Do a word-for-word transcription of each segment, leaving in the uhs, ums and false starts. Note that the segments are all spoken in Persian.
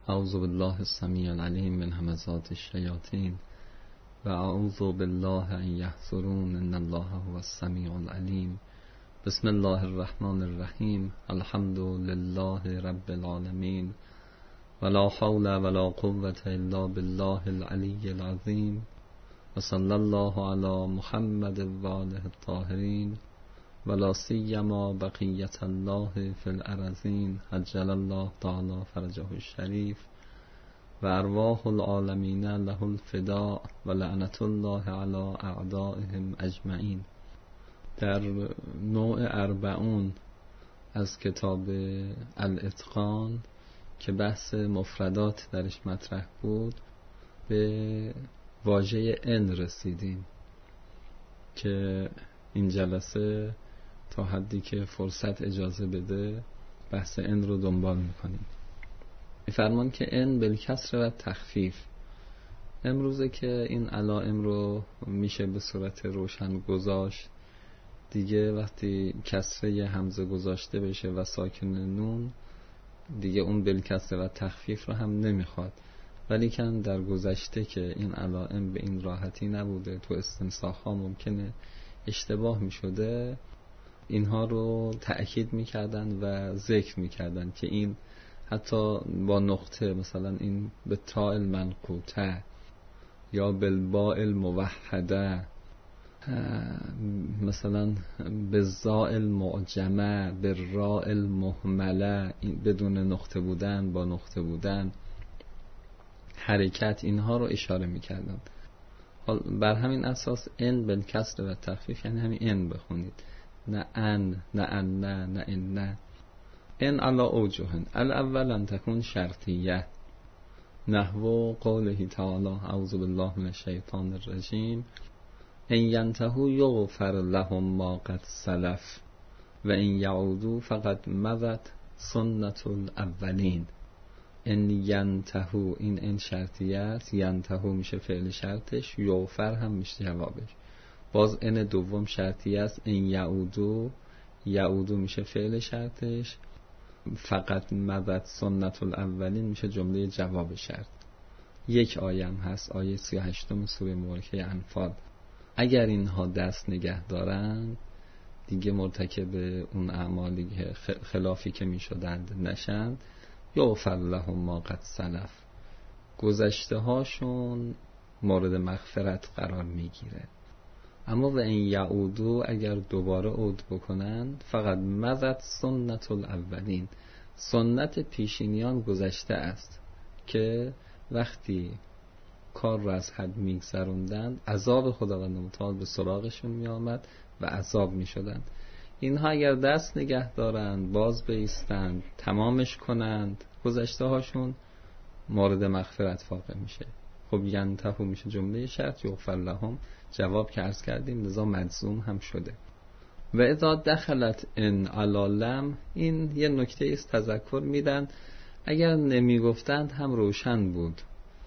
اعوذ بالله السمیع العلیم من همزات الشیاطین و اعوذ بالله ان یحضرون ان الله هو السمیع العلیم. بسم الله الرحمن الرحیم. الحمد لله رب العالمین ولا حول ولا قوة الا بالله العلی العظیم و صلی الله علی محمد و آله الطاهرین ولا سیما بقیت الله فی الارضین عجل الله تعالی فرجه الشریف و ارواح العالمین له الفداء و لعنت الله علی اعدائهم اجمعین. در نوع اربعون از کتاب الاتقان که بحث مفردات درش مطرح بود به واژه ان رسیدیم که این جلسه تا حدی که فرصت اجازه بده بحث ان رو دنبال میکنیم. میفرمان که ان بالکسر و تخفیف. امروزه که این علائم رو میشه به صورت روشن گذاشت دیگه، وقتی کسره همزه گذاشته بشه و ساکن نون دیگه اون بالکسر و تخفیف رو هم نمیخواد، ولی کن در گذشته که این علائم به این راحتی نبوده، تو استنساخ ها ممکنه اشتباه میشده، اینها رو تأکید میکردن و ذکر میکردن که این حتی با نقطه، مثلا این به تاء المنقوطه یا بالباء الموحده، مثلا به زاء المعجمه، به راء المهمله، بدون نقطه بودن، با نقطه بودن، حرکت، اینها رو اشاره میکردن. حال بر همین اساس ان بالکسر و تخفیف یعنی همین ان بخونید، نه ان، نه ان، نه نه ان، نه ان علی اوجه. الاول ان تکون شرطیه نحو قوله تعالی اعوذ بالله من الشیطان الرجیم ان ینتهوا یغفر لهم ما قد سلف و ان یعودوا فقد مضت سنت الاولین. ان ینتهوا، این ان شرطیه است، ینتهوا میشه فعل شرطش، یغفر هم میشه جوابش. باز ان دوم شرطیه است، ان یعودوا، یعودوا میشه فعل شرطش، فقط مضت سنت الاولین میشه جمله جواب شرط. یک آیم هست، آیه سی و هشتم سوره مبارکه انفال. اگر اینها دست نگه دارن دیگه مرتکب اون اعمالی خلافی که میشدند نشند، یغفر لهم ما قد سلف، گذشته هاشون مورد مغفرت قرار میگیره. اما و این یعودو، اگر دوباره عود بکنن، فقط مضت سنت الاولین، سنت پیشینیان گذشته است که وقتی کار را از حد میگذروندند عذاب خداوند متعال به سراغشون میآمد و عذاب میشدند. اینها اگر دست نگه دارند، باز بایستند، تمامش کنند، گذشته هاشون مورد مغفرت واقع میشه. خب ینتهوا میشه جمله شرط، یغفر لهم جواب که عرض کردیم، لذا مجزوم هم شده. و اذا دخلت ان علی لم، این یه نکته است تذکر میدن، اگر نمیگفتند هم روشن بود،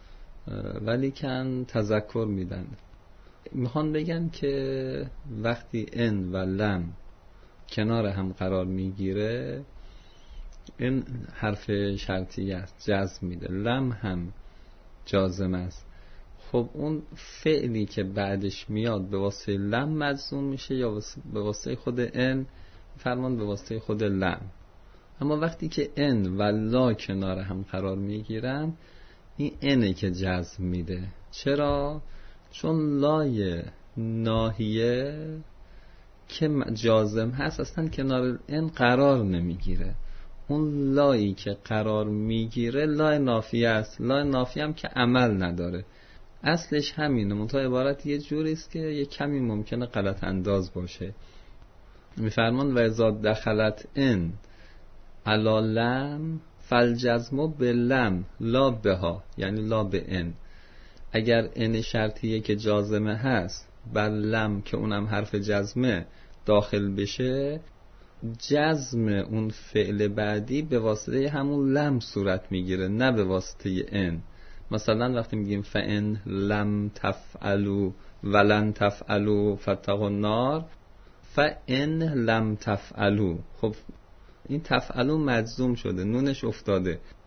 ولی کن تذکر میدن. میخوان بگن که وقتی ان و لم کنار هم قرار میگیره، این حرف شرطی است، جزم میده، لم هم جازم است. خب اون فعلی که بعدش میاد به واسطه لم مجزوم میشه یا به واسطه خود ان؟ فرمان به واسطه خود لم. اما وقتی که ان و لا کنار هم قرار میگیرن، این انه که جزم میده. چرا؟ چون لای ناهیه که جازم هست اصلا کنار ان قرار نمیگیره. اون لایی که قرار میگیره لای نافیه است. لای نافیه هم که عمل نداره، اصلش همینه، منتها عبارت یه جوری است که یه کمی ممکنه غلط انداز باشه. میفرمان و اذا دخلت ان علی لم فالجزم باللم لا بها، یعنی لا به ان. اگر ان شرطیه که جازمه هست بر لم که اونم حرف جزمه داخل بشه، جزم اون فعل بعدی به واسطه همون لم صورت میگیره، نه به واسطه ان. مثلا وقتی میگیم فان لم تفعلوا ولن تفعلوا فاتقوا النار، فان لم تفعلوا، خب این تفعلوا مجزوم شده، نونش افتاده،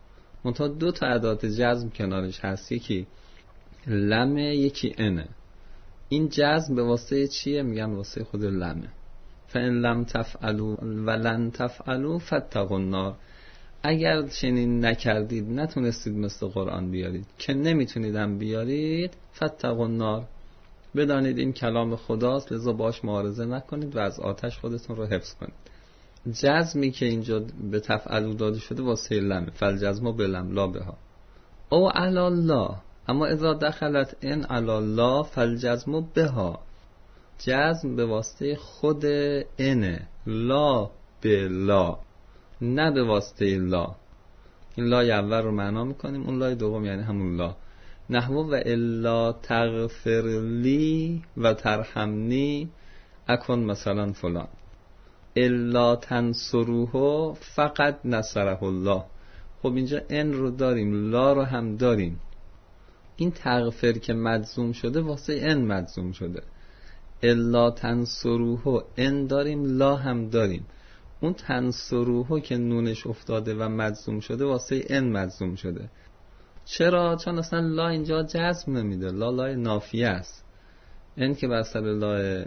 منتها دو تا ادات جزم کنارش هست، یکی لمه یکی انه. این جزم به واسطه چیه؟ میگن واسطه خود لمه. فَإِن لَمْ تَفْعَلُوا وَلَنْ تَفْعَلُوا فَاتَّقُوا النَّارَ. اگر چنین نکردید، نتونستید مثل قرآن بیارید، که نمیتونید هم بیارید، فَاتَّقُوا النَّارَ، بدانید این کلام خداست، لذا باش معارضه نکنید و از آتش خودتون رو حفظ کنید. جزمی که اینجا به تفعلوا داده شده واسه لمه، فالجزم بلم لا بها او علی الله، اما اذا دخلت ان علی الله فالجزم بها. جزم به واسطه خود انه، لا به لا، نه به واسطه لا. این لای اول رو معنا میکنیم، اون لای دوم یعنی همون لا. نحو و الا تغفر لی و ترحمنی اکن مثلا فلان. الا تنصروه فقط نصره الله. خب اینجا ان رو داریم، لا رو هم داریم. این تغفر که مجزوم شده واسه ان مجزوم شده. الا تنصروه ان داریم، لا هم داریم. اون تنصروه که نونش افتاده و مجزوم شده واسه ان مجزوم شده. چرا؟ چون اصلا لا اینجا جزم نمیده، لا لای نافیه است. این که بر سر لای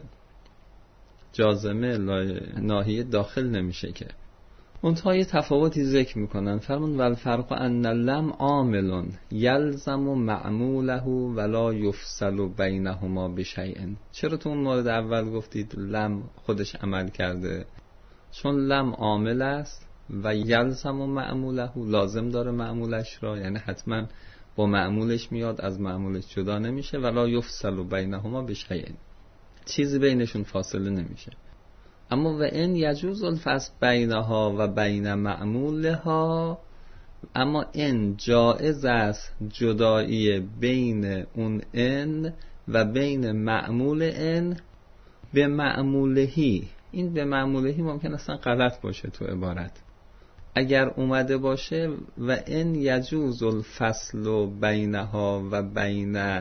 جازمه، لای ناهیه داخل نمیشه که. اونها یه تفاوتی ذکر میکنن، فرمون والفرق ان لم عامل یلزم معموله ولا یفصل بینهما بشیء. چرا تو اون مورد اول گفتید لم خودش عمل کرده؟ چون لم عامل است و یلزم معموله، لازم داره معمولش را، یعنی حتما با معمولش میاد، از معمولش جدا نمیشه. ولا یفصل بینهما بشیء، چیزی بینشون فاصله نمیشه. اما و این یجوز الفصل بینها و بین معمولها، اما این جائز است جدایی بین اون ان و بین معمول ان به معمولهی. این به معمولهی ممکن اصلا غلط باشه تو عبارت. اگر اومده باشه و این یجوز الفصل بینها و بین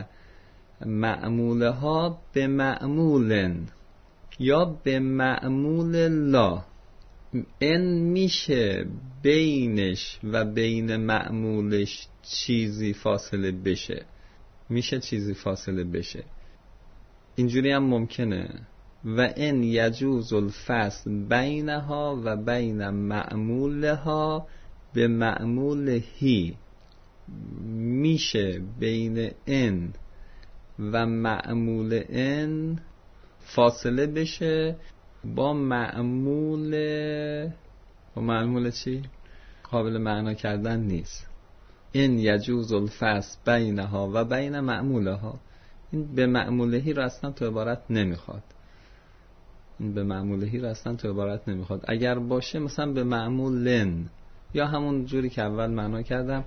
معمولها به معمولن یا به معمول لا، این میشه بینش و بین معمولش چیزی فاصله بشه، میشه چیزی فاصله بشه. اینجوری هم ممکنه و این یجوز الفصل بینها و بین معمولها به معمول هی، میشه بین این و معمول این فاصله بشه با معمول. با معمول چی؟ قابل معنا کردن نیست. این یجوز الفصل بینها و بین معمولها، این به معمولهی را اصلا تو عبارت نمیخواد. این به معمولهی را اصلا تو عبارت نمیخواد. اگر باشه مثلا به معمولن، یا همون جوری که اول معنا کردم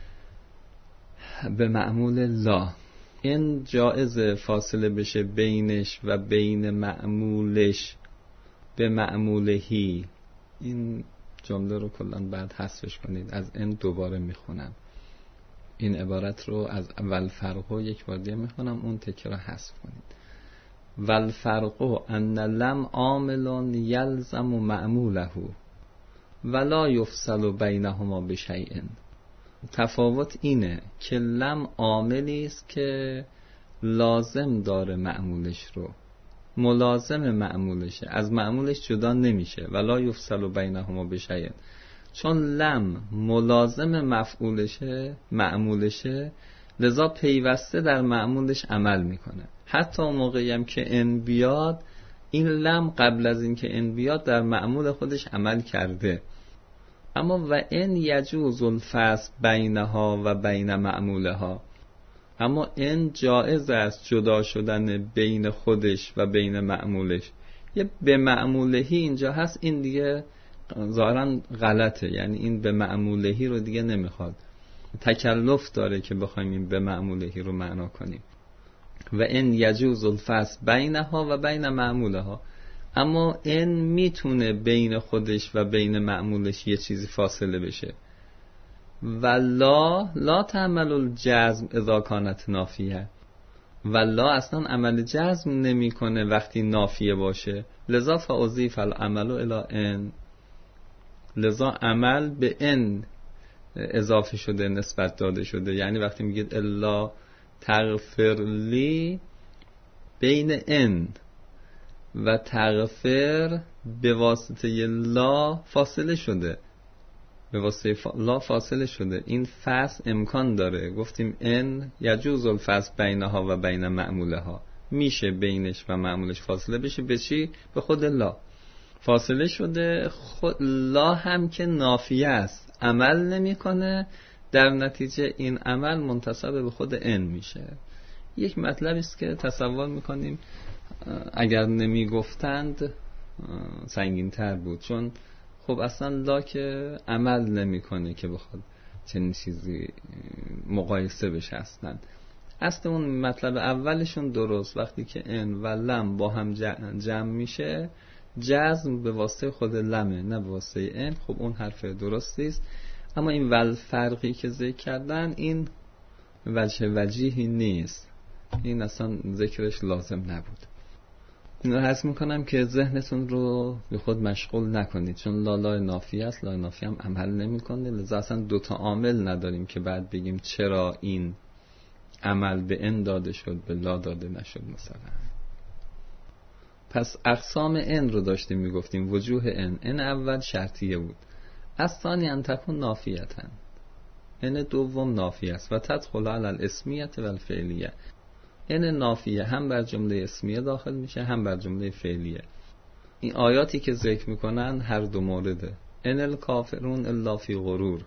به معمول لا، این جائز فاصله بشه بینش و بین معمولش به معمولهی. این جمله رو کلان بعد حذفش کنید. از این دوباره میخونم این عبارت رو، از اول فرقو یک بار دیگه میخونم، اون تکه رو حذف کنید. والفرقو ان لم عامل یلزم معموله ولا یفصل بینهما بشیء. تفاوت اینه که لم عاملی است که لازم داره معمولش رو، ملازم معمولشه، از معمولش جدا نمیشه. ولا یفصل بینهما بشیء، چون لم ملازم مفعولشه، معمولشه، لذا پیوسته در معمولش عمل میکنه. حتی موقعی هم که ان بیاد، این لم قبل از این که ان بیاد در معمول خودش عمل کرده. اما و ان یجوز الفصل بینها و بین معمولها، اما ان جائز است جدا شدن بین خودش و بین معمولش. یه به معمولهی اینجا هست، این دیگه ظاهرا غلطه، یعنی این به معمولهی رو دیگه نمیخواد، تکلف داره که بخوایم این به معمولهی رو معنا کنیم. و ان یجوز الفصل بینها و بین معمولها، اما این میتونه بین خودش و بین معمولش یه چیزی فاصله بشه. و لا لا تعمل الجزم اذا کانت نافیه، و لا اصلا عمل جزم نمیکنه وقتی نافیه باشه. لذا فاضیف العمل الی ان، لذا عمل به ان اضافه شده، نسبت داده شده. یعنی وقتی میگید الا تغفر لی، بین ان و تغفر به واسطه لا فاصله شده، به واسطه لا فاصله شده. این فصل امکان داره، گفتیم ان یجوز الفصل بینها و بین معمولها، میشه بینش و معمولش فاصله بشه. به چی؟ به خود لا فاصله شده. خود لا هم که نافیه است، عمل نمیکنه، در نتیجه این عمل منتسب به خود ان میشه. یک مطلبی است که تصور میکنیم اگر نمیگفتند سنگین تر بود، چون خب اصلا لا که عمل نمیکنه که بخواد چنین چیزی مقایسه بشه. اصلا اصل اون مطلب اولشون درست، وقتی که ان و لم با هم جمع میشه، جزم به واسطه خود لمه نه به واسطه ان. خب اون حرف درستی است، اما این ول فرقی که ذکر کردن این وجه وجیهی نیست، این اصلا ذکرش لازم نبود. این رو حس میکنم که ذهنتون رو به خود مشغول نکنید، چون لا لا نافیه است، لا نافیه هم عمل نمیکنه، لذا اصلا دوتا عامل نداریم که بعد بگیم چرا این عمل به ان داده شد به لا داده نشد مثلا. پس اقسام ان رو داشتیم میگفتیم. وجوه ان، ان اول شرطیه بود، از ثانی ان تکون نافیتن، ان دوم نافیه است و تدخل علی الاسمیت و الفعلیه. ان نافیه هم بر جمله اسمیه داخل میشه هم بر جمله فعلیه. این آیاتی که ذکر میکنن هر دو مورده. ان الکافرون الا فی غرور،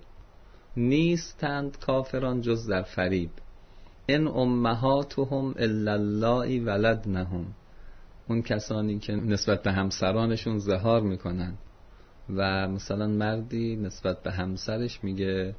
نیستند کافران جز در فریب. ان امهاتهم الا اللای ولدنهم، اون کسانی که نسبت به همسرانشون ظهار میکنن و مثلا مردی نسبت به همسرش میگه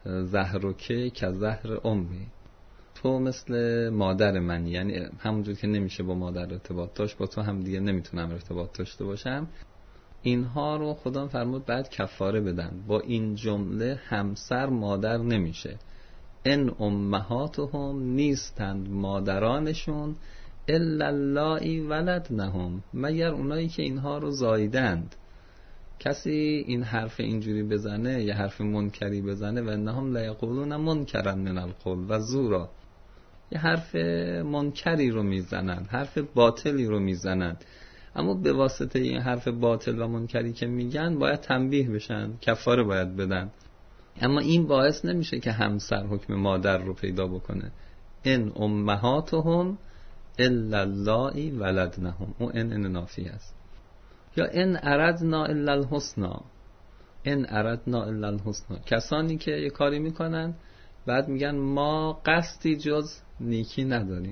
زهرکه که زهر امی، تو مثل مادر من، یعنی همونجور که نمیشه با مادر ارتباط داشت با تو هم دیگه نمیتونم ارتباط داشته باشم. اینها رو خدا فرمود بعد کفاره بدن. با این جمله همسر مادر نمیشه. ان امهاتهم، نیستند مادرانشون، الا اللای ولدنهم، مگر اونایی که اینها رو زاییدند. کسی این حرف اینجوری بزنه یا حرف منکری بزنه و انهم لیقولون منکرا من القول و زورا، یه حرف منکری رو میزنند، حرف باطلی رو میزنند، اما به واسطه این حرف باطل و منکری که میگن باید تنبیه بشن، کفاره باید بدن. اما این باعث نمیشه که همسر حکم مادر رو پیدا بکنه. ان امهاتهم الا اللای ولدنهم، اون ان ان نافیه است. یا ان اردنا الا الحسنا، ان اردنا الا الحسنا، کسانی که یه کاری میکنن بعد میگن ما قصدی جز نیکی نداریم،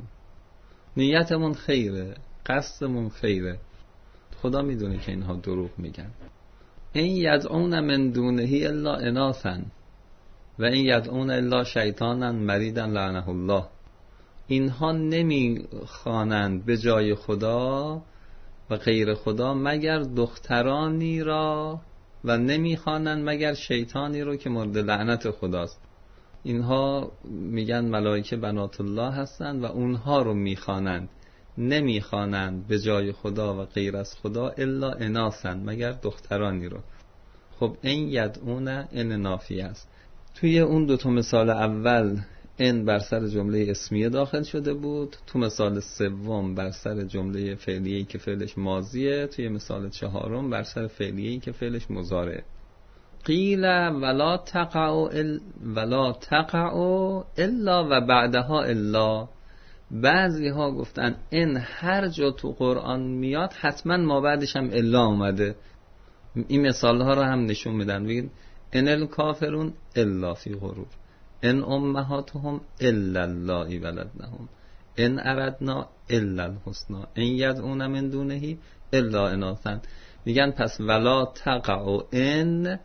نیتمون خیره، قصدمون خیره. خدا میدونه که اینها دروغ میگن. این یدعون من دونه الا اناثا و این یدعون الا شیطانا مریدا لعنه الله، اینها نمیخوانند به جای خدا و غیر خدا مگر دخترانی را و نمیخوانند مگر شیطانی رو که مورد لعنت خداست. اینها میگن ملائکه بنات الله هستند و اونها رو میخوانند، نمیخوانند به جای خدا و غیر از خدا الا اناسند، مگر دخترانی رو. خب این یدعون ان نافیه است. توی اون دو تا مثال اول ان بر سر جمله اسمیه داخل شده بود، تو مثال سوم بر سر جمله فعلیه‌ای که فعلش ماضیه، توی مثال چهارم بر سر فعلیه‌ای که فعلش مضارعه. قیل ولا تقعوا ال... ولا تقعوا الا و بعدها الا، بعضی ها گفتن این هر جا تو قرآن میاد حتما ما بعدش هم الا اومده. این مثال ها رو هم نشون میدن، بگید ان الکافرون الا فی غرور، ان امهاتهم الا اللای ولدنهم، ان اردنا الا الحسنا، ان یدعون من دونه الا اناثا. میگن پس ولا تقعوا ان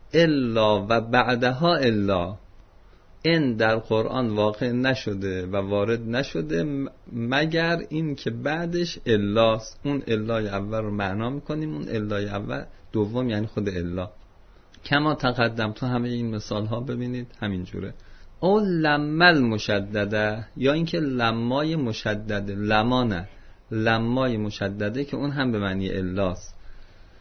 الا و بعدها الا، این در قرآن واقع نشده و وارد نشده مگر این که بعدش الاست. اون الای اول رو معنا میکنیم، اون الای اول دوم یعنی خود الا. کما تقدم، تو همه این مثال ها ببینید همین جوره. او لمل مشدده، یا اینکه لمای مشدده، لما نه لمای مشدده که اون هم به معنی الاست.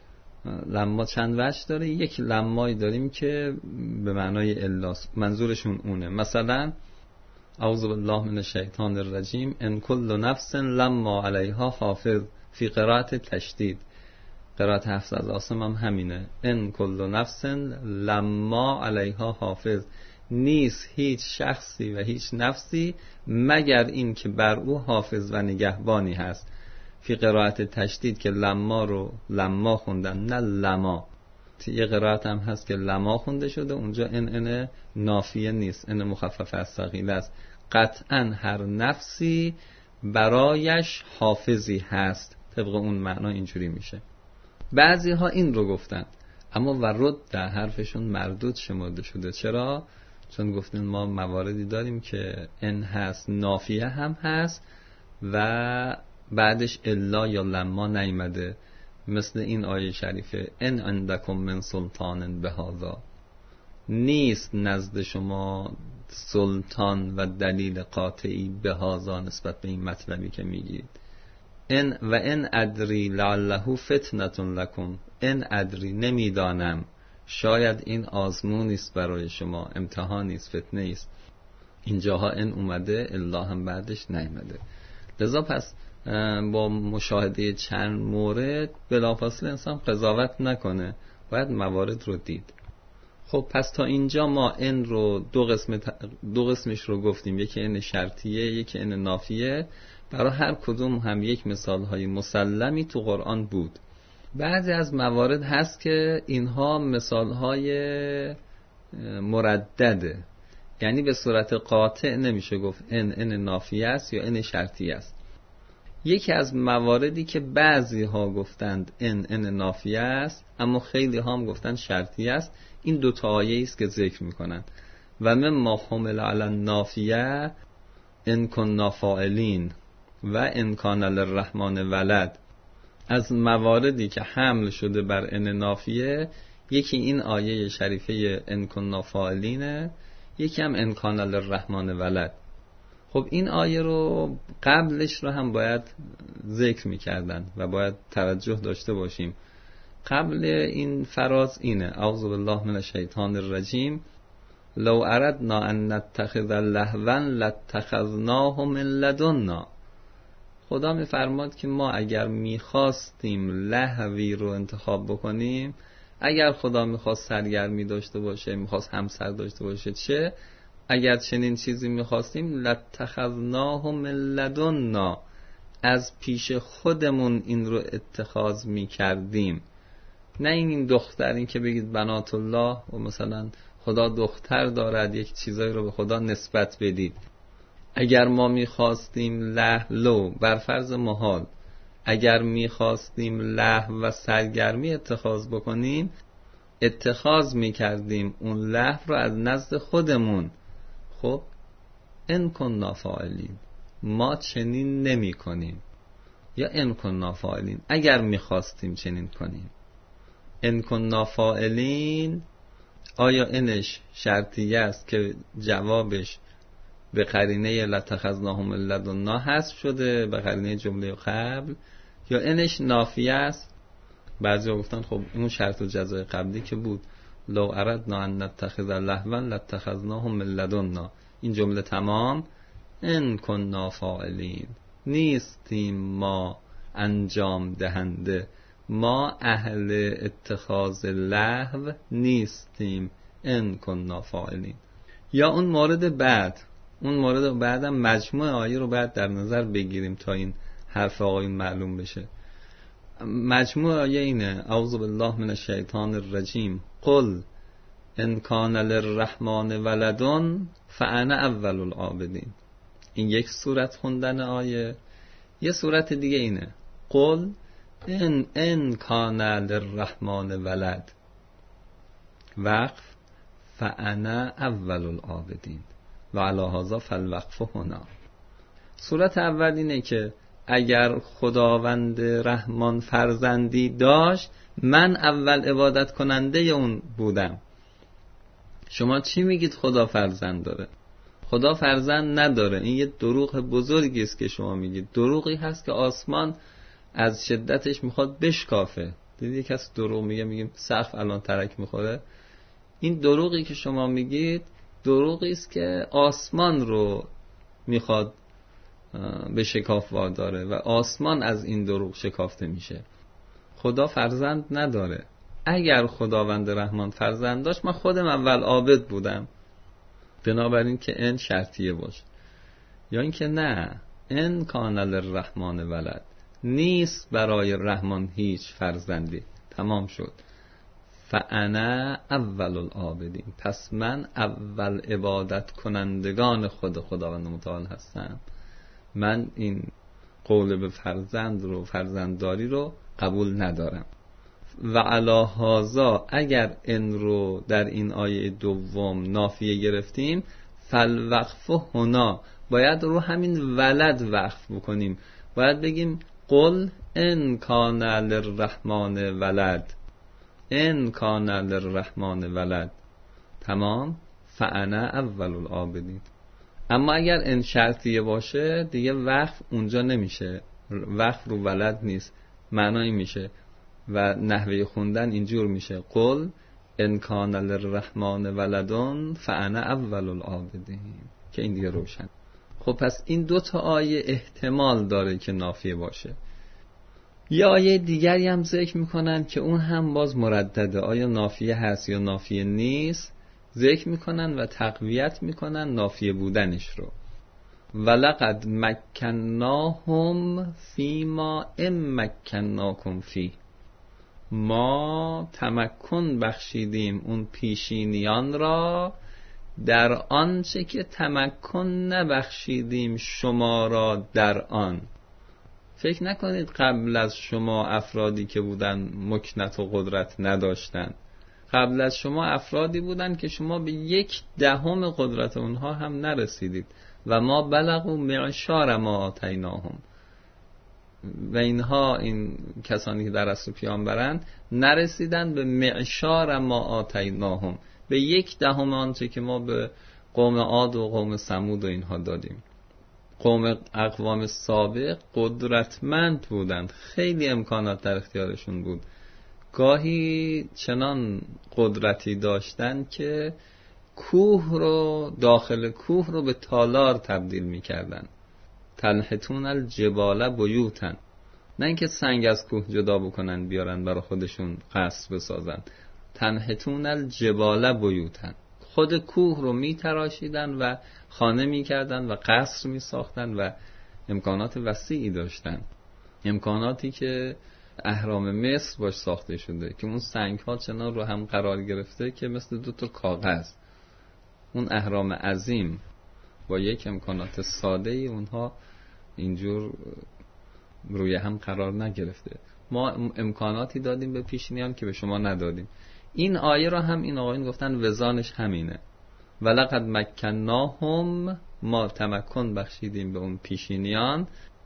لما چند وجه داره. یک لمایی داریم که به معنای الا، منظورشون اونه. مثلا اعوذ بالله من الشیطان الرجیم ان کل نفس لما علیها حافظ، فی قرائت تشدید، قرائت حفظ از عاصم هم همینه، ان کل نفس لما علیها حافظ، نیست هیچ شخصی و هیچ نفسی مگر این که بر او حافظ و نگهبانی هست. فی قرائت تشدید که لما رو لما خوندن نه لما. یه قرائت هم هست که لما خونده شده، اونجا ان ان نافیه نیست، ان مخفف از ثقیله است. قطعا هر نفسی برایش حافظی هست، طبق اون معنا اینجوری میشه. بعضی ها این رو گفتن اما ورد در حرفشون مردود شمرده شده. چرا؟ چون گفتن ما مواردی داریم که ان هست، نافیه هم هست و بعدش الا یا لما نیامده، مثل این آیه شریفه ان عندکم من سلطان بهذا، نیست نزد شما سلطان و دلیل قاطعی بهذا نسبت به این مطلبی که میگید. ان و ان ادری لعله فتنه لکم، ان ادری نمیدانم، شاید این آزمونی است برای شما، امتحانی است، فتنه است. اینجاها ان اومده، الا هم بعدش نیامده. لذا پس با مشاهده چند مورد بلافاصله انسان قضاوت نکنه، باید موارد رو دید. خب پس تا اینجا ما ان رو دو قسم دو قسمش رو گفتیم، یکی ان شرطیه، یکی ان نافیه. برای هر کدوم هم یک مثال های مسلمی تو قرآن بود. بعضی از موارد هست که اینها مثال های مردده، یعنی به صورت قاطع نمیشه گفت ان ان نافیه است یا ان شرطیه است. یکی از مواردی که بعضی ها گفتند ان ان نافیه است اما خیلی ها هم گفتند شرطیه است، این دو تا آیه است که ذکر میکنند. و مما حمل علی النافیه ان کنا فاعلین و ان کان للرحمن ولد. از مواردی که حمل شده بر ان نافیه، یکی این آیه شریفه ان کنا فاعلینه، یکی هم ان کان للرحمن ولد. خب این آیه رو قبلش رو هم باید ذکر میکردن و باید توجه داشته باشیم. قبل این فراز اینه اعوذ بالله من الشیطان الرجیم لو اردنا ان نتخذ لهوا لاتخذناه من لدنا. خدا میفرماد که ما اگر میخواستیم لهوی رو انتخاب بکنیم، اگر خدا میخواست سرگرمی داشته باشه، میخواست همسر داشته باشه، چه اگر چنین چیزی میخواستیم لاتخذناه من لدنا، از پیش خودمون این رو اتخاذ میکردیم. نه این این دختر، این که بگید بنات الله و مثلا خدا دختر دارد، یک چیزایی رو به خدا نسبت بدید. اگر ما میخواستیم لهو بر فرض محال، اگر میخواستیم لهو و سرگرمی اتخاذ بکنیم، اتخاذ میکردیم اون لهو رو از نزد خودمون. خب ان کنا فاعلین، ما چنین نمی کنیم. یا ان کنا فاعلین، اگر میخواستیم چنین کنیم. ان کنا فاعلین، آیا انش شرطیه است که جوابش به قرینه لاتخذناه من لدنا حذف شده، به قرینه جمله قبل، یا انش نافیه است؟ بعضی ها گفتن خب اون شرط و جزای قبلی که بود لو اردنا ان نتخذ لهوا لاتخذناه من لدنا، این جمله تمام. ان کنا فاعلین، نیستیم ما انجام دهنده، ما اهل اتخاذ لهو نیستیم. ان کنا فاعلین. یا اون مورد بعد، اون مورد بعدم مجموع آیه رو بعد در نظر بگیریم تا این حرف آقایون معلوم بشه. مجموع آیه اینه اعوذ بالله من الشیطان الرجیم قل ان کان للرحمن ولد فانا اول العابدین. این یک صورت خوندن آیه. یه صورت دیگه اینه قل ان ان کان للرحمن ولد وقف فانا اول العابدین و علی هذا فالوقف هنا. صورت اول اینه که اگر خداوند رحمان فرزندی داشت، من اول عبادت کننده اون بودم. شما چی میگید خدا فرزند داره؟ خدا فرزند نداره. این یه دروغ بزرگی است که شما میگید. دروغی هست که آسمان از شدتش میخواد بشکافه. دیدی کسی دروغ میگه، میگیم سقف الان ترک میخوره. این دروغی که شما میگید دروغی است که آسمان رو میخواد به شکاف واداره و آسمان از این دروغ شکافته میشه. خدا فرزند نداره. اگر خداوند رحمان فرزند داشت من خودم اول عابد بودم. بنابراین که ان شرطیه باشه، یا اینکه نه ان کان للرحمن ولد، نیست برای رحمان هیچ فرزندی، تمام شد. فانا اول العابدین، پس من اول عبادت کنندگان خود خداوند متعال هستم. من این قول به فرزند رو، فرزندداری رو قبول ندارم. و علی هذا، اگر ان رو در این آیه دوم نافیه گرفتیم، فالوقف هنا، باید رو همین ولد وقف بکنیم. باید بگیم قل ان کان للرحمن ولد، ان کان للرحمن ولد، تمام. فانا اول العابدین. اما اگر ان شرطیه باشه دیگه وقف اونجا نمیشه، وقف رو ولد نیست، معنایی میشه و نحوه خوندن اینجور میشه قل ان کان للرحمن ولدون فانا اول العابدین، که این دیگه روشن. خب پس این دو تا آیه احتمال داره که نافیه باشه. یه آیه دیگری هم ذکر میکنن که اون هم باز مردده، آیا نافیه هست یا نافیه نیست، ذکر میکنن و تقویت میکنن نافیه بودنش رو. ولقد مکناهم فیما ام مکناکم فی، ما تمکن بخشیدیم اون پیشینیان را در آنچه که تمکن نبخشیدیم شما را در آن. فکر نکنید قبل از شما افرادی که بودن مکنت و قدرت نداشتن. قبل از شما افرادی بودن که شما به یک دهم قدرت اونها هم نرسیدید. و ما بلغوا معشار ما آتیناهم، و اینها، این کسانی که در اصل پیامبرند، نرسیدن به معشار ما آتیناهم، به یک دهم آنچه که ما به قوم عاد و قوم ثمود و اینها دادیم. قوم اقوام سابق قدرتمند بودند، خیلی امکانات در اختیارشون بود، گاهی چنان قدرتی داشتن که کوه رو، داخل کوه رو به تالار تبدیل می‌کردن. تنحتون الجبال بیوتن، نه اینکه سنگ از کوه جدا بکنن بیارن برای خودشون قصر بسازن. تنحتون الجبال بیوتن، خود کوه رو میتراشیدن و خانه میکردن و قصر میساختن و امکانات وسیعی داشتن، امکاناتی که اهرام مصر باش ساخته شده که اون سنگ ها چنان رو هم قرار گرفته که مثل دو تا کاغذ. اون اهرام عظیم با یک امکانات ساده ای اونها اینجور روی هم قرار نگرفته. ما امکاناتی دادیم به پیشینیان که به شما ندادیم. این آیه را هم این آقایون گفتن وزانش همینه، ولقد مکناهم، ما تمکن بخشیدیم به اون پیشینیان،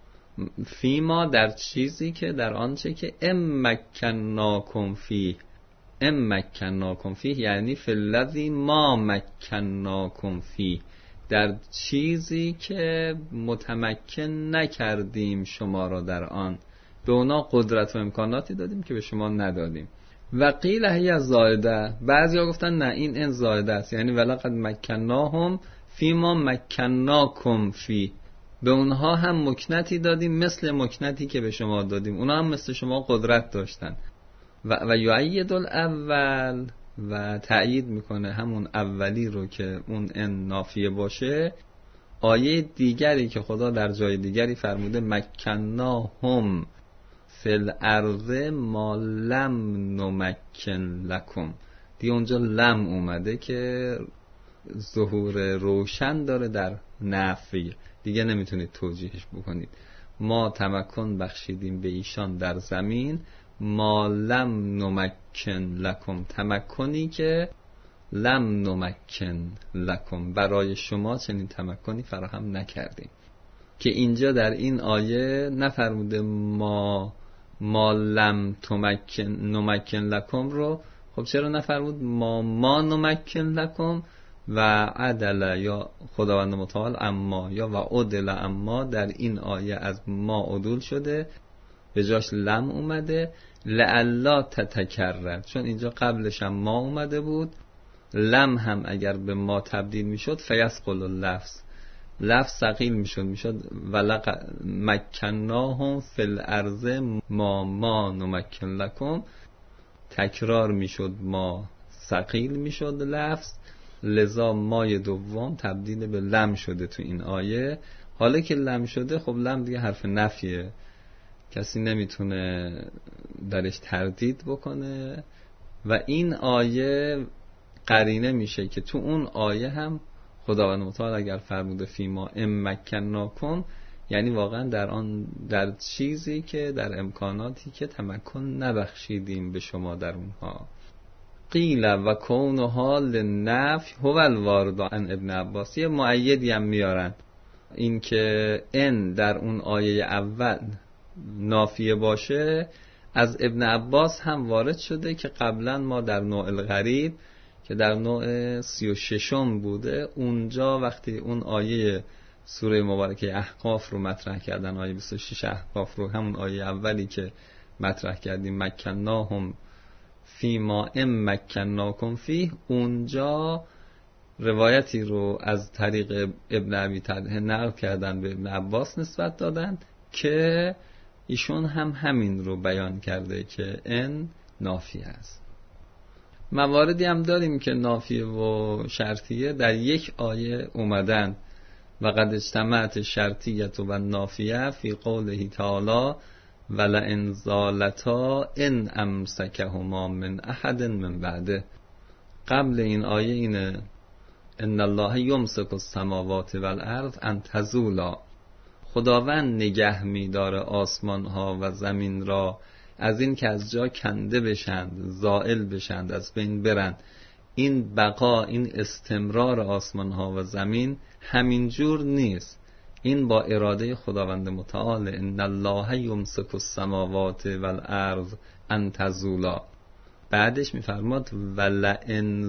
فیما، در چیزی که، در آنچه که ام مکناکم فیه. ام مکناکم فیه یعنی فی الذی ما مکناکم فیه، در چیزی که متمکن نکردیم شما را در آن، به اونا قدرت و امکاناتی دادیم که به شما ندادیم. و قیل هی زائده، بعضیا گفتن نه این ان زائده است، یعنی ولقد مکناهم فیما مکناکم فی، به اونها هم مکنتی دادیم مثل مکنتی که به شما دادیم، اونا هم مثل شما قدرت داشتن. و و یعید الاول، و تأیید میکنه همون اولی رو که اون ان نافیه باشه، آیه دیگری که خدا در جای دیگری فرموده مکناهم فی الارض ما لم نمکن لکم، دیگه اونجا لم اومده که ظهور روشن داره در نفی، دیگه نمیتونید توجیهش بکنید. ما تمکن بخشیدیم به ایشان در زمین، ما لم نمکن لکم، تمکنی که لم نمکن لکم، برای شما چنین تمکنی فراهم نکردیم. که اینجا در این آیه نفرموده ما ما لم تمکن نمکن لکم رو، خب چرا نفرمود ما ما نمکن لکم و عدل یا خداوند متعال اما، یا و عدل اما، در این آیه از ما عدول شده به جاش لم اومده. لعلا تتکرر، چون اینجا قبلش هم ما اومده بود، لم هم اگر به ما تبدیل میشد فیسقل اللفظ، لفظ ثقیل میشد میشد ولق مکناهم فی الارض ما ما نمکن لکم، تکرار میشد ما ثقیل میشد لفظ، لذا مای دوم تبدیل به لم شده تو این آیه. حالا که لم شده، خب لم دیگه حرف نفیه، کسی نمیتونه درش تردید بکنه و این آیه قرینه میشه که تو اون آیه هم خداوند متعال اگر فرموده فیما ام مکناکم، یعنی واقعا در آن در چیزی که در امکاناتی که تمکن نبخشیدیم به شما در اونها. قیل و کونها للنفی هو الوارد عن ابن عباس. یه مؤیدی هم میارن این که ان در اون آیه اول نافیه باشه، از ابن عباس هم وارد شده که قبلا ما در نوع الغریب که در نوع سی و ششم بوده، اونجا وقتی اون آیه سوره مبارکه احقاف رو مطرح کردن، آیه بیست و شش احقاف رو، همون آیه اولی که مطرح کردیم مکناهم فی ما ام مکناکم فیه، اونجا روایتی رو از طریق ابن ابی طلحه نقل کردن به ابن عباس نسبت دادن که ایشون هم همین رو بیان کرده که ان نافیه است. مواردی هم داریم که نافیه و شرطیه در یک آیه اومدن و قد اجتمعت شرطیت و نافیه فی قوله تعالی ولئن زالتا ان امسکهما من احد من بعده. قبل این آیه اینه ان الله یمسک السماوات والارض ان تزولا، خداوند نگه می‌داره آسمان ها و زمین را از این که از جا کنده بشند، زائل بشند، از بین برند. این بقا، این استمرار آسمان ها و زمین همینجور نیست، این با اراده خداوند متعال. ان الله یمسک السماوات والارض ان تزولا. بعدش میفرماد ولئن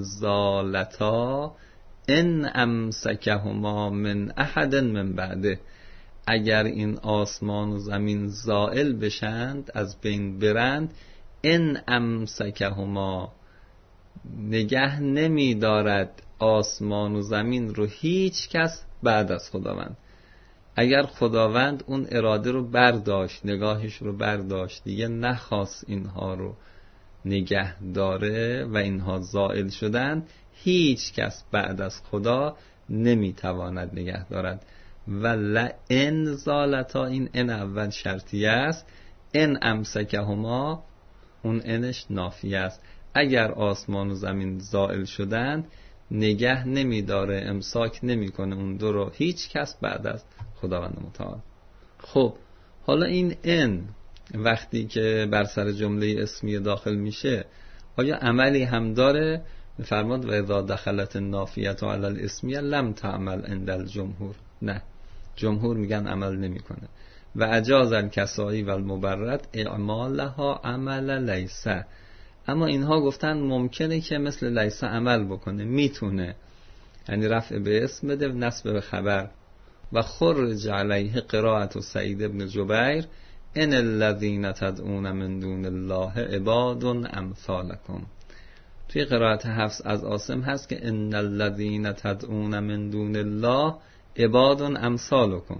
زالتا ان امسکهما من احد من بعده. اگر این آسمان و زمین زائل بشند، از بین برند، ان امسکهما، نگه نمی دارد آسمان و زمین رو هیچ کس بعد از خداوند. اگر خداوند اون اراده رو برداشت، نگاهش رو برداشت، دیگه نخواست اینها رو نگه داره و اینها زائل شدند، هیچ کس بعد از خدا نمیتواند نگه دارد. و لئن زالتا، این ان اول شرطیه است، ان امسکهما اون انش نافیه است. اگر آسمان و زمین زائل شدند، نگه نمیداره، امساک نمیکنه اون دو رو هیچ کس بعد از خداوند متعال. خب حالا این ان وقتی که بر سر جمله اسمیه داخل میشه، آیا عملی هم داره؟ میفرماد و اذا دخلت النافیه علی الاسمیه لم تعمل عند الجمهور. نه، جمهور میگن عمل نمیکنه. و اجاز الکسایی و المبرد اعمالها عمل لیسه، اما اینها گفتن ممکنه که مثل لیسه عمل بکنه، میتونه، یعنی رفع به اسم بده، نصب به خبر. و خرج علیه قرائت سعید ابن جبیر ان الذین تدعون من دون الله عباد امثالکم. توی قرائت حفص از عاصم هست که ان الذین تدعون من دون الله عباد امثالکم،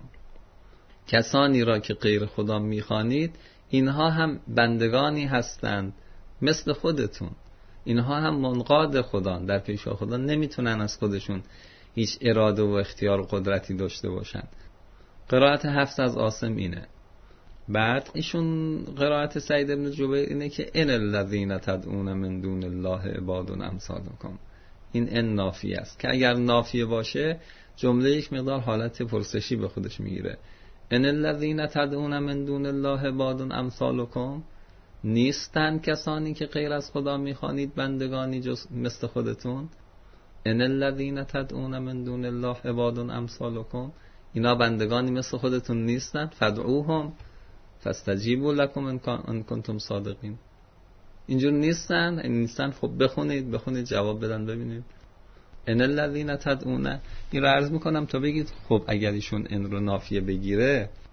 کسانی را که غیر خدا میخوانید اینها هم بندگانی هستند مثل خودتون، اینها هم منقاد خدا، در پیش خدا نمیتونن از خودشون هیچ اراده و اختیار و قدرتی داشته باشن. قرائت حفص از عاصم اینه. بعد ایشون قرائت سعید ابن جبیر اینه که ان الذین تدعون من دون الله عباد امثالکم. این ان نافیه است که اگر نافیه باشه جمله یک مقدار حالت پرسشی به خودش میگیره. ان الذین تدعون من دون الله عباد امثالکم، نیستن کسانی که غیر از خدا میخوانید بندگانی جز مثل خودتون؟ ان الذین تدعون من دون الله عباد امثالکم، اینا بندگانی مثل خودتون نیستن؟ فدعوهم فاستجیبوا لکم ان کنتم صادقین. اینجور نیستن؟ این نیستن. خب بخونید بخونید جواب بدن ببینید. ان الذین تدعون، این رو عرض میکنم تا بگید خب اگر ایشون ان رو نافیه بگیره،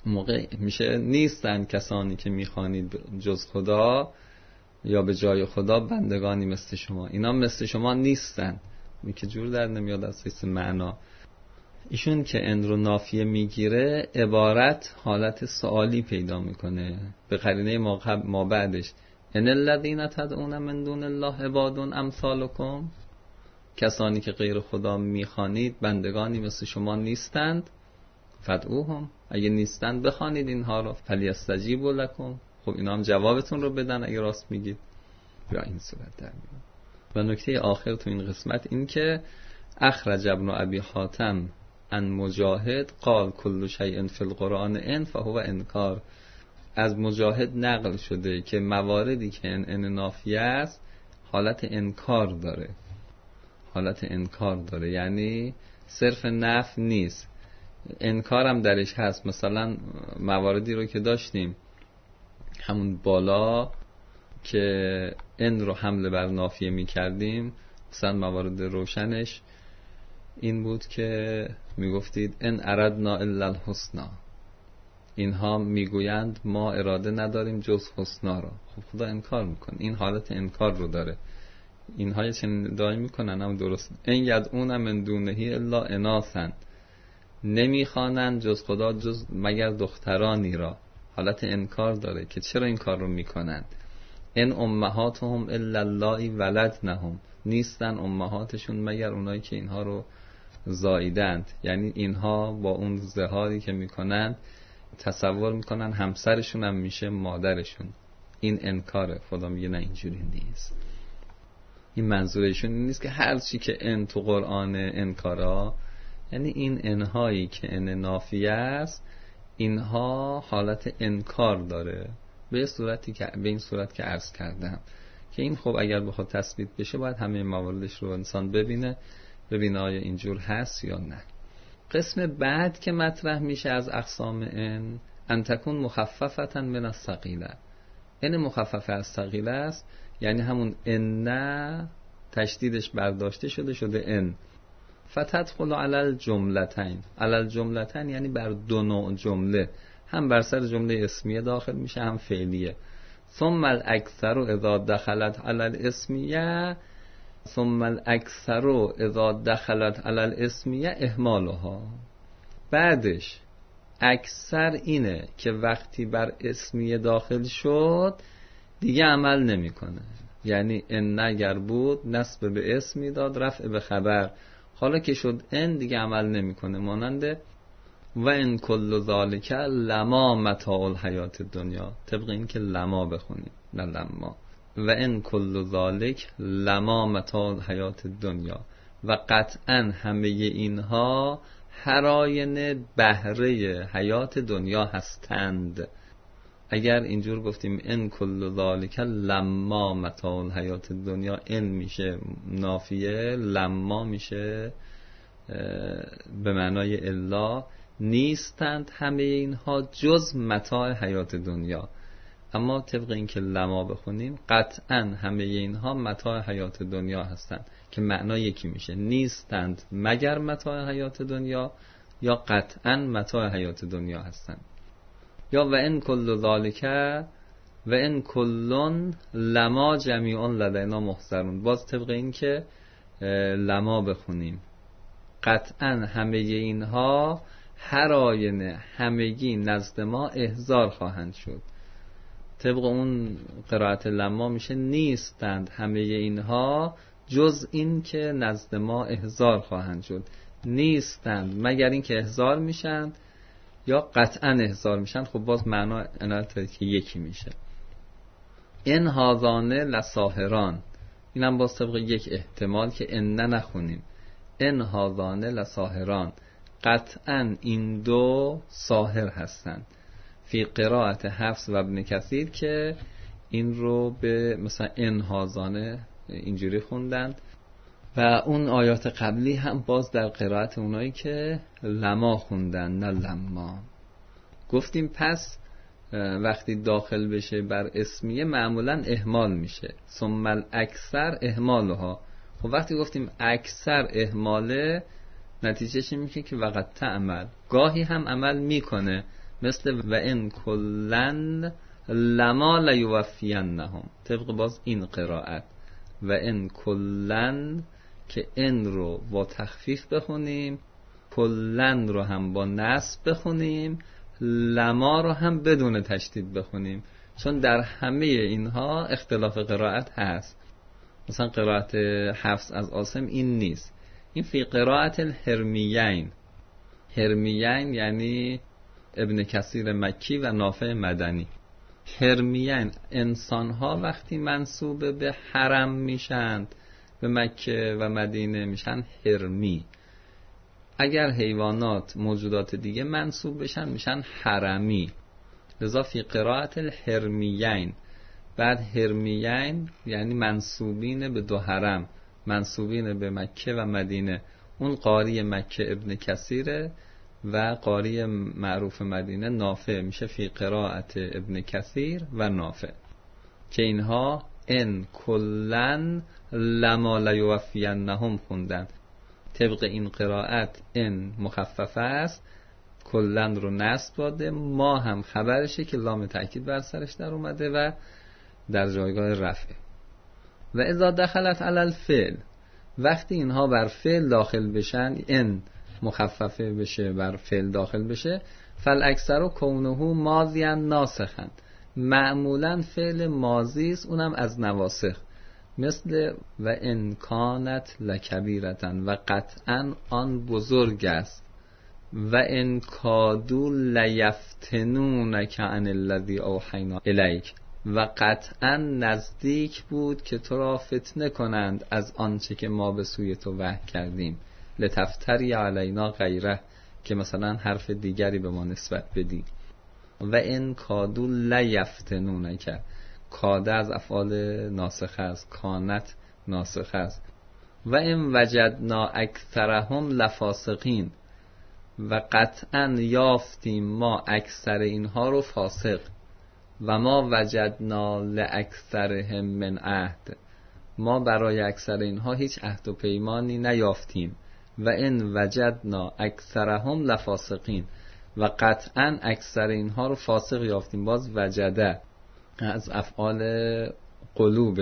موقع میشه نیستن کسانی که میخوانید جز خدا یا به جای خدا بندگانی مثل شما. اینا مثل شما نیستن. این که جور در نمیاد از حیث معنا. ایشون که ان رو نافیه میگیره عبارت حالت سوالی پیدا میکنه به قرینه ما بعدش. ان الذین تدعون من دون الله عباد امثالکم، کسانی که غیر خدا میخوانید بندگانی مثل شما نیستند. فدعوهم، اگه نیستند بخوانید اینها رو. فلیستجیبوا لکم، خب اینا هم جوابتون رو بدن اگه راست میگید. یا این صورت در میاد. و نکته آخر تو این قسمت این که اخرج ابن ابی حاتم ان مجاهد قال کل شیء فی القرآن ان فهو انکار. از مجاهد نقل شده که مواردی که ان ان نافیه است حالت انکار داره. حالت انکار داره یعنی صرف نفی نیست، انکار هم درش هست. مثلا مواردی رو که داشتیم همون بالا که ان رو حمله بر نافیه می کردیم، مثلا موارد روشنش این بود که می گفتید ان اردنا الا الحسنا، اینها میگویند ما اراده نداریم جز حسنا را. خب خدا انکار میکنه، این حالت انکار رو داره. اینها چنین ادعا میکنن هم درست. ان یدعون من دونه الا اناثا، نمیخوانند جز خدا جز مگر دخترانی را. حالت انکار داره که چرا این کار رو میکنند. ان امهاتهم الا اللای ولدنهم، نیستن امهاتشون مگر اونایی که اینها رو زاییدند. یعنی اینها با اون ظهاری که میکنند تصور میکنن همسرشون هم میشه مادرشون. این انکاره. خدا میگه نه اینجوری نیست. این منظورشون این نیست که هر چی که ان تو قرآن انکارا، یعنی این انهایی که ان نافیه است اینها حالت انکار داره به صورتی که به این صورت که عرض کردم که این خب اگر بخواد تثبیت بشه باید همه مواردش رو انسان ببینه ببینه آیا اینجور هست یا نه. قسم بعد که مطرح میشه از اقسام ان، ان تکون مخففتا من الثقیله. ان مخففه از ثقیله است، یعنی همون ان تشدیدش برداشته شده شده ان. فتدخل علی الجملتین، علی الجملتین یعنی بر دو نوع جمله، هم بر سر جمله اسمیه داخل میشه هم فعلیه. ثم الاکثر اذا دخلت علی الاسمیه ثم الاکثر اذا دخلت علی الاسمیه اهمالها. بعدش اکثر اینه که وقتی بر اسمیه داخل شد دیگه عمل نمیکنه. یعنی ان اگر بود نسب به اسم میداد رفع به خبر، حالا که شد ان دیگه عمل نمیکنه. مانند و ان کل ذالک لما متاع الحیات الدنیا، طبق این که لما بخونیم نه لما. و ان کل ذالک لما متاع الحیات الدنیا، و قطعا همه اینها هراین بهره حیات دنیا هستند. اگر اینجور گفتیم ان کل ذالک لما متاع الحیات الدنیا، ان میشه نافیه، لما میشه به معنای الا، نیستند همه اینها جز متاع حیات دنیا. اما طبق این که لما بخونیم قطعا همه اینها متاع حیات دنیا هستند که معنای یکی میشه، نیستند مگر متاع حیات دنیا یا قطعا متاع حیات دنیا هستند. یا و ان کل ذالک و ان کلن لما جمیع لدینا محضرون، باز طبق این که لما بخونیم قطعا همه اینها هر آینه همگی نزد ما احضار خواهند شد. طبق اون قرائت لما میشه نیستند همه اینها جز این که نزد ما احضار خواهند شد. نیستند مگر این که احضار میشن یا قطعا احضار میشن. خب باز معنا انالتایی که یکی میشه. این هازانه لساهران، اینم باز طبق یک احتمال که ان نخونیم. این هازانه لساهران، قطعا این دو ساحر هستند. فی قرائت حفص و ابن کثیر که این رو به مثلا ان هازانه اینجوری خوندن و اون آیات قبلی هم باز در قرائت اونایی که لما خوندن نه لما. گفتیم پس وقتی داخل بشه بر اسمیه معمولا اهمال میشه. ثم الاکثر اهمالها. خب وقتی گفتیم اکثر اهماله نتیجهش این میشه که وقت تعمل، گاهی هم عمل میکنه مثل و ان کلن لما لیوفینهم، طبق باز این قرائت و ان کلن که ان رو با تخفیف بخونیم، کلن رو هم با نصب بخونیم، لما رو هم بدون تشدید بخونیم، چون در همه اینها اختلاف قرائت هست. مثلا قرائت حفص از عاصم این نیست، این فی قرائت الهرمیین. هرمیین یعنی ابن کثیر مکی و نافع مدنی. هرمیین انسانها وقتی منسوب به حرم میشند، به مکه و مدینه میشن هرمی. اگر حیوانات موجودات دیگه منسوب بشن میشن حرمی. لذا فی قرائت الهرمیین. بعد هرمیین یعنی منسوبین به دو حرم، منسوبین به مکه و مدینه. اون قاری مکه ابن کثیره و قاری معروف مدینه نافع، میشه فی قرائت ابن کثیر و نافع، که اینها ان کلن لما لیوفینهم خوندن. طبق این قرائت ان مخففه است، کلن رو نصب داده، ما هم خبرشه که لام تأکید بر سرش در اومده و در جایگاه رفعه. و اذا دخلت علی الفعل، وقتی اینها بر فعل داخل بشن، ان مخففه بشه بر فعل داخل بشه، فالاکثر کونه ماضیا ناسخا، معمولا فعل ماضی است، اونم از نواسخ، مثل و ان کانت لکبیرتا و قطعا آن بزرگ است، و ان کادو لیفتنونک عن الذی اوحینا الیک، و قطعا نزدیک بود که تو را فتنه کنند از آنچه که ما به سوی تو وحی کردیم، لتفتری علینا غیره، که مثلا حرف دیگری به ما نسبت بدی. و ان کادو لیفتنونک، کاده از افعال ناسخه است، کانت ناسخه است. و ان وجدنا اکثرهم لفاسقین، و قطعا یافتیم ما اکثر اینها رو فاسق. و ما وجدنا لاکثرهم من عهد، ما برای اکثر اینها هیچ عهد و پیمانی نیافتیم. و ان وجدنا اکثرهم لفاسقین، و قطعا اکثر اینها رو فاسق یافتیم. باز وجده از افعال قلوب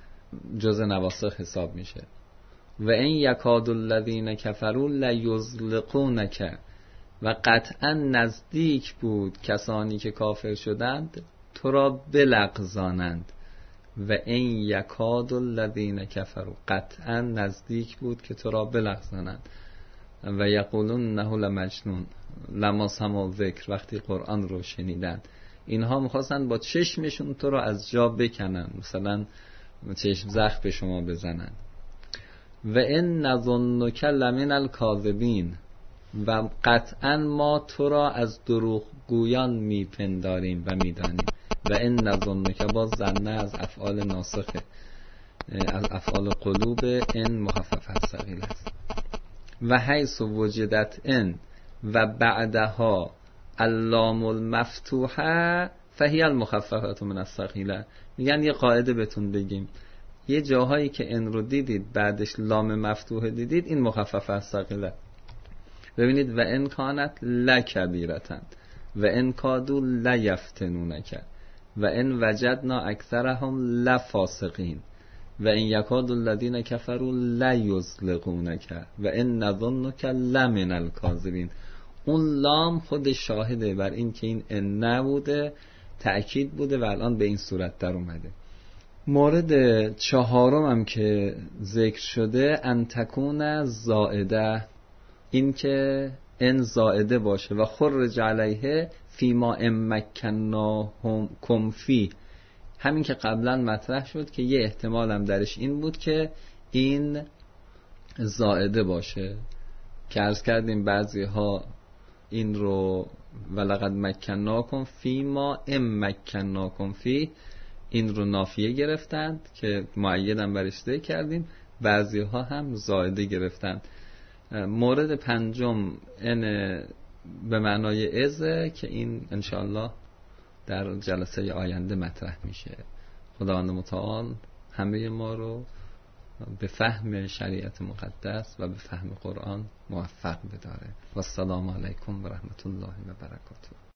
جز نواسخ حساب میشه. و این یکاد الذین کفروا لیزلقونک، و قطعا نزدیک بود کسانی که کافر شدند تو را بلغزانند. و این یکاد الذین کفروا، قطعا نزدیک بود که تو را بلغزانند. و یقولون انه لمجنون لما سمعوا ذکر، وقتی قرآن رو شنیدند. اینها میخواستن با چشمشون تو را از جا بکنن، مثلا چشم زخم به شما بزنن. و ان نظنک لمن الکاذبین، و قطعا ما تو را از دروغ گویان میپنداریم و میدانیم. و ان نظنک، باز ظن از افعال ناسخه، از افعال قلوب ان مخففه ثقیل است. و حیث وجدت ان و بعدها اللام المفتوحه فهی المخففه من الثقیله. میگن یه قاعده بهتون بگیم، یه جاهایی که ان رو دیدید بعدش لام مفتوحه دیدید، این مخففه از ثقیله. ببینید و ان کانت لکبیرتا و ان کادو لیفتنونک و ان وجدنا اکثرهم لفاسقین و ان یکاد الذین کفروا لیزلقونک و ان نظنک لمن الکاذبین. اون لام خود شاهده بر این که این ان نبوده، تأکید بوده و الان به این صورت در اومده. مورد چهارم هم که ذکر شده ان تکون زائده، این که ان زائده باشه و خرج علیه فیما امکناهم کم فی، همین که قبلا مطرح شد که یه احتمال هم درش این بود که این زائده باشه، که عرض کردیم بعضی ها این رو ولقد مکناکم فیما امکناکم فی، این رو نافیه گرفتند که مؤیدم برش ذکر کردیم، بعضی ها هم زائده گرفتند. مورد پنجم ان به معنای ازه که این انشاءالله در جلسه آینده مطرح میشه. خداوند متعال همه ما رو به فهم شریعت مقدس و به فهم قرآن موفق بداره. و السلام علیکم و رحمت الله و برکاته.